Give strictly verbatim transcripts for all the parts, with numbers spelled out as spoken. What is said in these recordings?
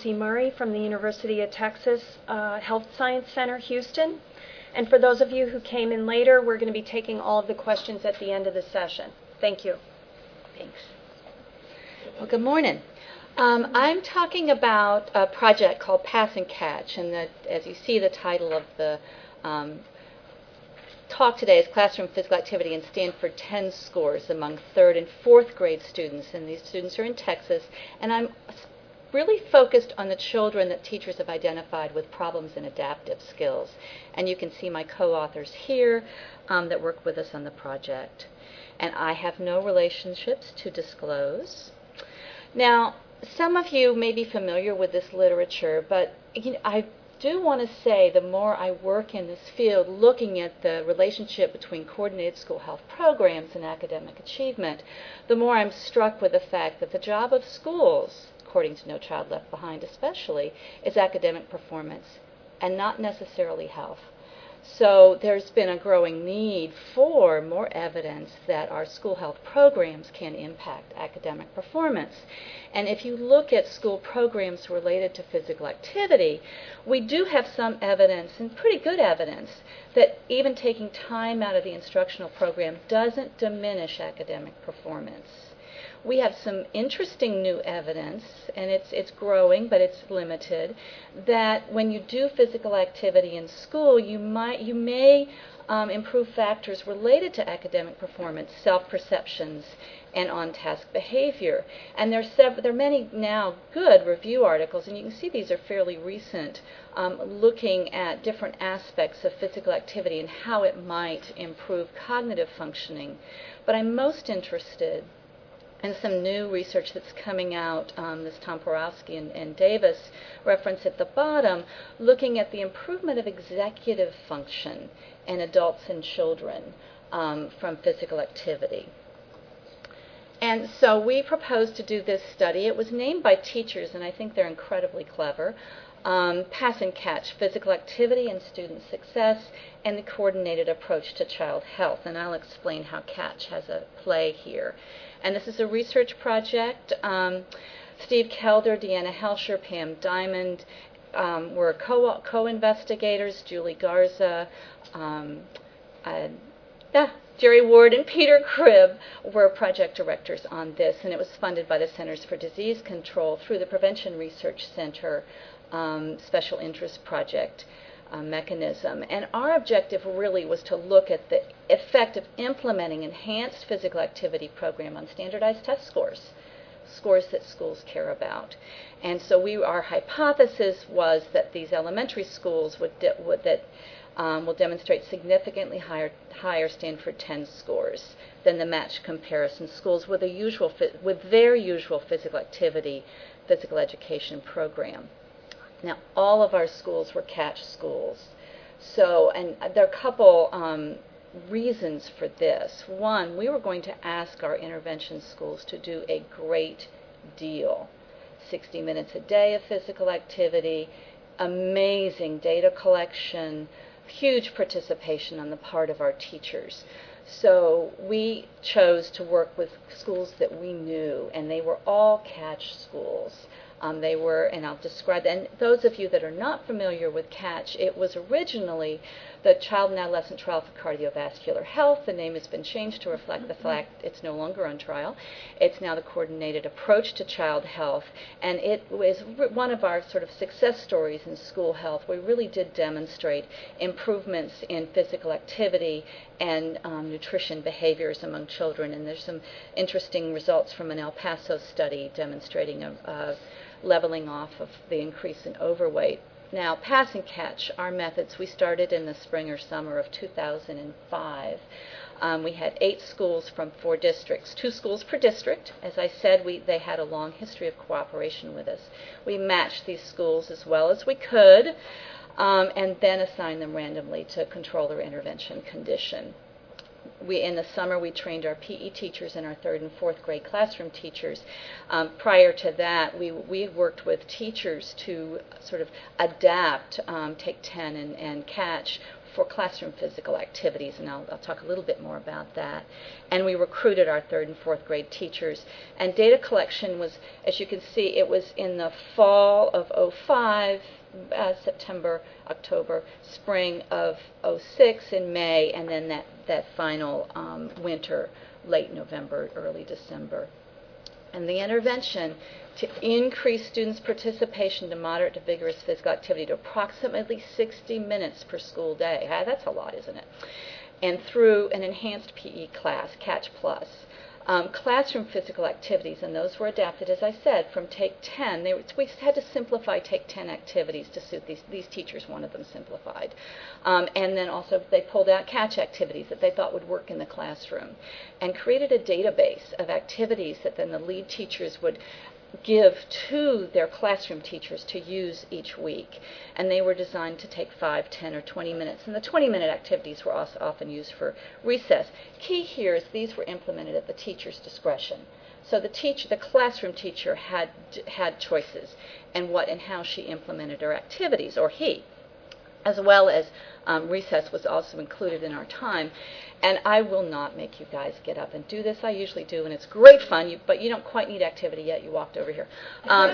Nancy Murray from the University of Texas uh, Health Science Center, Houston. And for those of you who came in later, we're going to be taking all of the questions at the end of the session. Thank you. Thanks. Well, good morning. Um, I'm talking about a project called Pass and Catch, and the, as you see, the title of the um, talk today is Classroom Physical Activity and Stanford ten Scores among third and fourth grade students, and these students are in Texas, and I'm really focused on the children that teachers have identified with problems in adaptive skills. And you can see my co-authors here um, that work with us on the project. And I have no relationships to disclose. Now, some of you may be familiar with this literature, but you know, I do want to say the more I work in this field looking at the relationship between coordinated school health programs and academic achievement, the more I'm struck with the fact that the job of schools, according to No Child Left Behind especially, is academic performance and not necessarily health. So there's been a growing need for more evidence that our school health programs can impact academic performance. And if you look at school programs related to physical activity, we do have some evidence, and pretty good evidence, that even taking time out of the instructional program doesn't diminish academic performance. We have some interesting new evidence, and it's it's growing, but it's limited, that when you do physical activity in school, you might you may um, improve factors related to academic performance, self-perceptions, and on-task behavior. And there's sev- there are many now good review articles, and you can see these are fairly recent, um, looking at different aspects of physical activity and how it might improve cognitive functioning. But I'm most interested and some new research that's coming out, um, this Tom Porowski and, and Davis reference at the bottom, looking at the improvement of executive function in adults and children um, from physical activity. And so we proposed to do this study. It was named by teachers, and I think they're incredibly clever. Um, Pass and Catch, Physical Activity and Student Success, and the Coordinated Approach to Child Health. And I'll explain how CATCH has a play here. And this is a research project. Um, Steve Kelder, Deanna Helsher, Pam Diamond um, were co- co-investigators. Julie Garza, um, uh, yeah, Jerry Ward, and Peter Cribb were project directors on this. And it was funded by the Centers for Disease Control through the Prevention Research Center um, Special Interest Project uh, mechanism. And our objective really was to look at the effect of implementing enhanced physical activity program on standardized test scores, scores that schools care about. And so we, our hypothesis was that these elementary schools would, de- would that um, will demonstrate significantly higher higher Stanford ten scores than the matched comparison schools with a usual with their usual physical activity, physical education program. Now, all of our schools were CATCH schools. So, and there are a couple um, reasons for this. One, we were going to ask our intervention schools to do a great deal. sixty minutes a day of physical activity, amazing data collection, huge participation on the part of our teachers. So we chose to work with schools that we knew, and they were all CATCH schools. Um, they were, and I'll describe, and those of you that are not familiar with CATCH, it was originally the Child and Adolescent Trial for Cardiovascular Health. The name has been changed to reflect the fact it's no longer on trial. It's now the Coordinated Approach to Child Health, and it was one of our sort of success stories in school health. We really did demonstrate improvements in physical activity and um, nutrition behaviors among children, and there's some interesting results from an El Paso study demonstrating a, a leveling off of the increase in overweight. Now, Pass and Catch, our methods, we started in the spring or summer of two thousand five. Um, we had eight schools from four districts, two schools per district. As I said, we they had a long history of cooperation with us. We matched these schools as well as we could, um, and then assigned them randomly to control their intervention condition. We, in the summer, we trained our P E teachers and our third and fourth grade classroom teachers. Um, prior to that, we we worked with teachers to sort of adapt um, Take ten and, and CATCH for classroom physical activities, and I'll, I'll talk a little bit more about that. And we recruited our third and fourth grade teachers. And data collection was, as you can see, it was in the fall of oh five, uh, September, October, spring of oh six in May, and then that, that final um, winter, late November, early December. And the intervention to increase students' participation to moderate to vigorous physical activity to approximately sixty minutes per school day. Ah, that's a lot, isn't it? And through an enhanced P E class, Catch Plus. Um, classroom physical activities, and those were adapted, as I said, from Take ten. They were, we had to simplify Take ten activities to suit these. These teachers wanted them simplified. Um, and then also they pulled out Catch activities that they thought would work in the classroom and created a database of activities that then the lead teachers would give to their classroom teachers to use each week. And they were designed to take five, ten, or twenty minutes. And the twenty-minute activities were also often used for recess. Key here is these were implemented at the teacher's discretion. So the teacher, the classroom teacher had had choices in what and how she implemented her activities, or he, as well as um, recess was also included in our time. And I will not make you guys get up and do this. I usually do, and it's great fun, you, but you don't quite need activity yet. You walked over here. Um,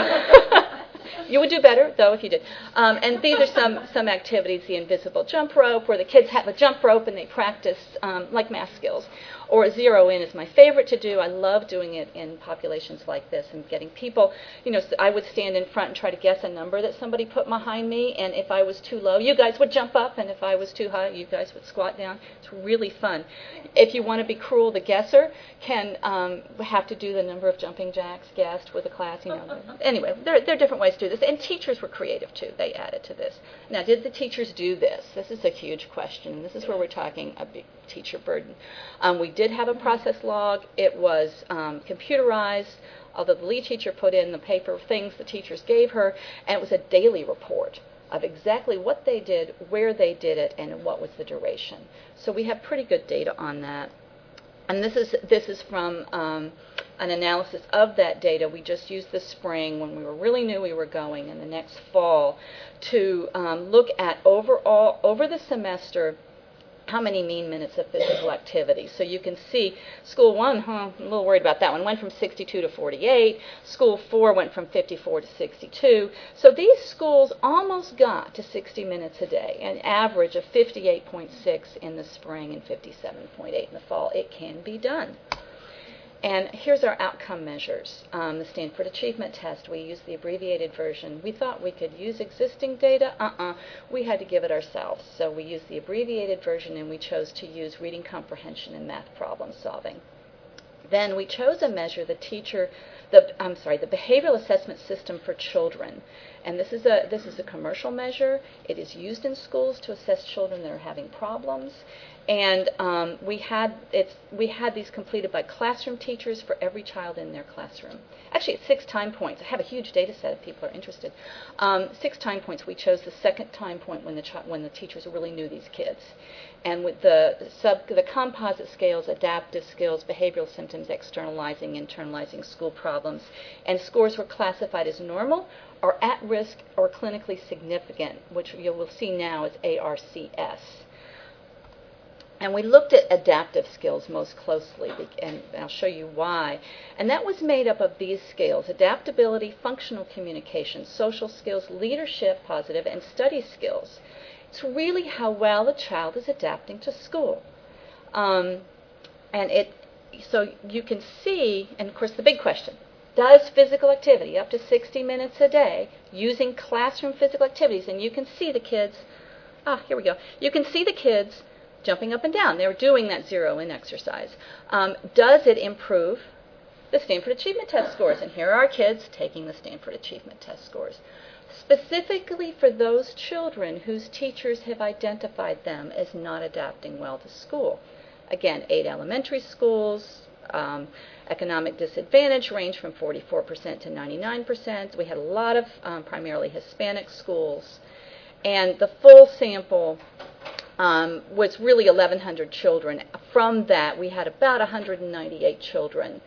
so you would do better, though, if you did. Um, and these are some, some activities, the invisible jump rope, where the kids have a jump rope and they practice um, like math skills. Or zero in is my favorite to do. I love doing it in populations like this and getting people, you know, so I would stand in front and try to guess a number that somebody put behind me, and if I was too low, you guys would jump up, and if I was too high, you guys would squat down. It's really fun. If you want to be cruel, the guesser can um, have to do the number of jumping jacks guessed with a class, you know. Anyway, there, there are different ways to do this, and teachers were creative, too. They added to this. Now, did the teachers do this? This is a huge question. This is where we're talking a big teacher burden. Um, we did have a process log. It was um, computerized, although the lead teacher put in the paper things the teachers gave her, and it was a daily report of exactly what they did, where they did it, and what was the duration. So we have pretty good data on that. And this is this is from um, an analysis of that data. We just used this spring when we were really knew we were going, and the next fall to um, look at overall over the semester how many mean minutes of physical activity. So you can see school one, huh, I'm a little worried about that one, went from sixty-two to forty-eight. School four went from fifty-four to sixty-two. So these schools almost got to sixty minutes a day, an average of fifty-eight point six in the spring and fifty-seven point eight in the fall. It can be done. And here's our outcome measures. Um, the Stanford Achievement Test, we used the abbreviated version. We thought we could use existing data. Uh-uh. We had to give it ourselves. So we used the abbreviated version, and we chose to use reading comprehension and math problem solving. Then we chose a measure, the teacher, the I'm sorry, the behavioral assessment system for children. And this is a this is a commercial measure. It is used in schools to assess children that are having problems. And um, we had it's we had these completed by classroom teachers for every child in their classroom. Actually, it's six time points. I have a huge data set if people are interested. Um, six time points. We chose the second time point when the chi- when the teachers really knew these kids. And with the sub the composite scales, adaptive skills, behavioral symptoms, externalizing, internalizing school problems, and scores were classified as normal or at risk or clinically significant, which you will see now as A R C S. And we looked at adaptive skills most closely, and I'll show you why. And that was made up of these scales: adaptability, functional communication, social skills, leadership, positive, and study skills. It's really how well the child is adapting to school. Um, and it, so you can see, and of course the big question, does physical activity up to sixty minutes a day using classroom physical activities, and you can see the kids, ah, here we go, you can see the kids jumping up and down. They were doing that zero in exercise. Um, does it improve the Stanford Achievement Test scores? And here are our kids taking the Stanford Achievement Test scores, specifically for those children whose teachers have identified them as not adapting well to school. Again, eight elementary schools, um, economic disadvantage range from forty-four percent to ninety-nine percent. We had a lot of um, primarily Hispanic schools. And the full sample um, was really eleven hundred children. From that, we had about one hundred ninety-eight children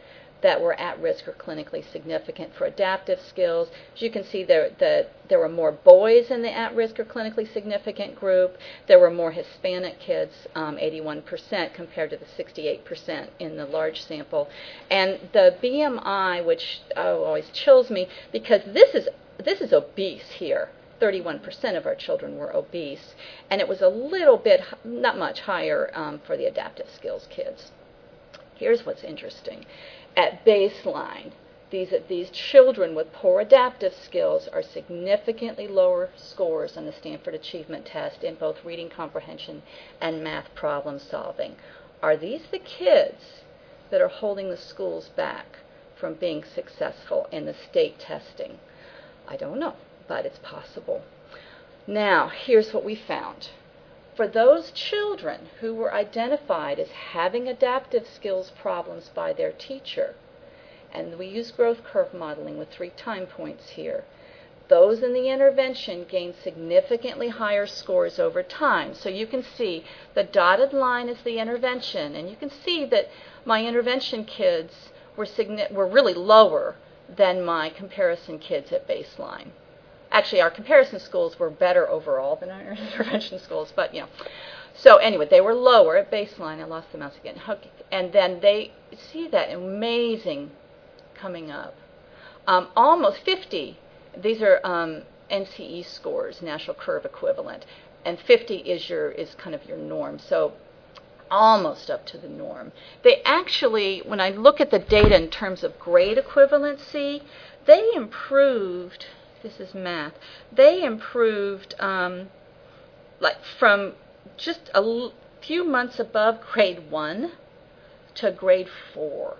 that were at risk or clinically significant for adaptive skills. As you can see, there, the, there were more boys in the at-risk or clinically significant group. There were more Hispanic kids, um, eighty-one percent, compared to the sixty-eight percent in the large sample. And the B M I, which oh, always chills me, because this is, this is obese here. thirty-one percent of our children were obese, and it was a little bit, not much higher um, for the adaptive skills kids. Here's what's interesting. At baseline, these, these children with poor adaptive skills are significantly lower scores on the Stanford Achievement Test in both reading comprehension and math problem solving. Are these the kids that are holding the schools back from being successful in the state testing? I don't know, but it's possible. Now, here's what we found. For those children who were identified as having adaptive skills problems by their teacher, and we use growth curve modeling with three time points here, those in the intervention gained significantly higher scores over time. So you can see the dotted line is the intervention, and you can see that my intervention kids were, signi- were really lower than my comparison kids at baseline. Actually, our comparison schools were better overall than our intervention schools, but, you know. So anyway, they were lower at baseline. I lost the mouse again. And then they see that amazing coming up. Um, almost fifty. These are um, N C E scores, National Curve Equivalent, and fifty is your is kind of your norm. So almost up to the norm. They actually, when I look at the data in terms of grade equivalency, they improved. This is math. They improved um, like from just a l- few months above grade one to grade four.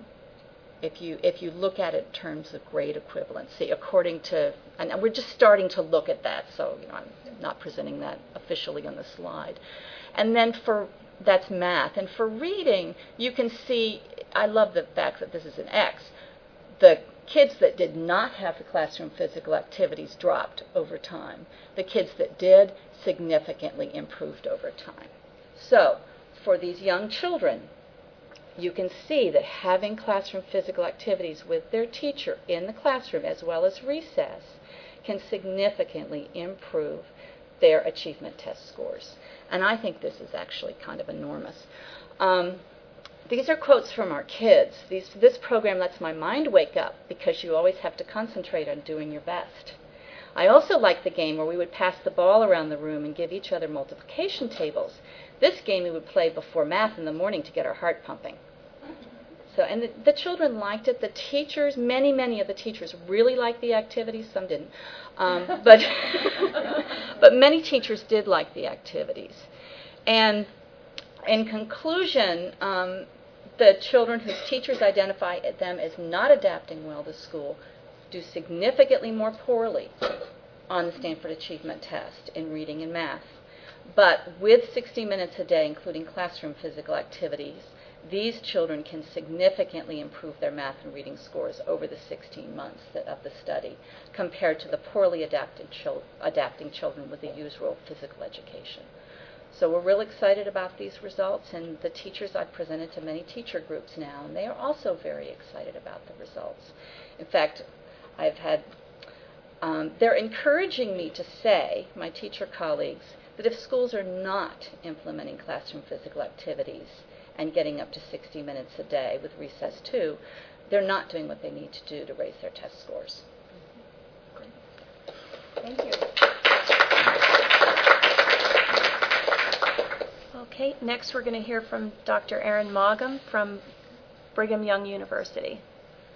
If you if you look at it in terms of grade equivalency, according to, and we're just starting to look at that, so you know I'm not presenting that officially on the slide. And then for that's math, and for reading, you can see. I love the fact that this is an X. The kids that did not have the classroom physical activities dropped over time. The kids that did significantly improved over time. So for these young children, you can see that having classroom physical activities with their teacher in the classroom as well as recess can significantly improve their achievement test scores. And I think this is actually kind of enormous. Um, These are quotes from our kids. These, this program lets my mind wake up because you always have to concentrate on doing your best. I also like the game where we would pass the ball around the room and give each other multiplication tables. This game we would play before math in the morning to get our heart pumping. So, and the, the children liked it. The teachers, many, many of the teachers really liked the activities. Some didn't. Um, but, but many teachers did like the activities. And in conclusion, um, the children whose teachers identify them as not adapting well to school do significantly more poorly on the Stanford Achievement Test in reading and math. But with sixty minutes a day, including classroom physical activities, these children can significantly improve their math and reading scores over the sixteen months that, of the study compared to the poorly adapted chil- adapting children with the usual physical education. So we're real excited about these results, and the teachers, I've presented to many teacher groups now, and they are also very excited about the results. In fact, I've had, um, they're encouraging me to say, my teacher colleagues, that if schools are not implementing classroom physical activities and getting up to sixty minutes a day with recess too, they're not doing what they need to do to raise their test scores. Thank you. Okay, next we're going to hear from Doctor Erin Maugham from Brigham Young University.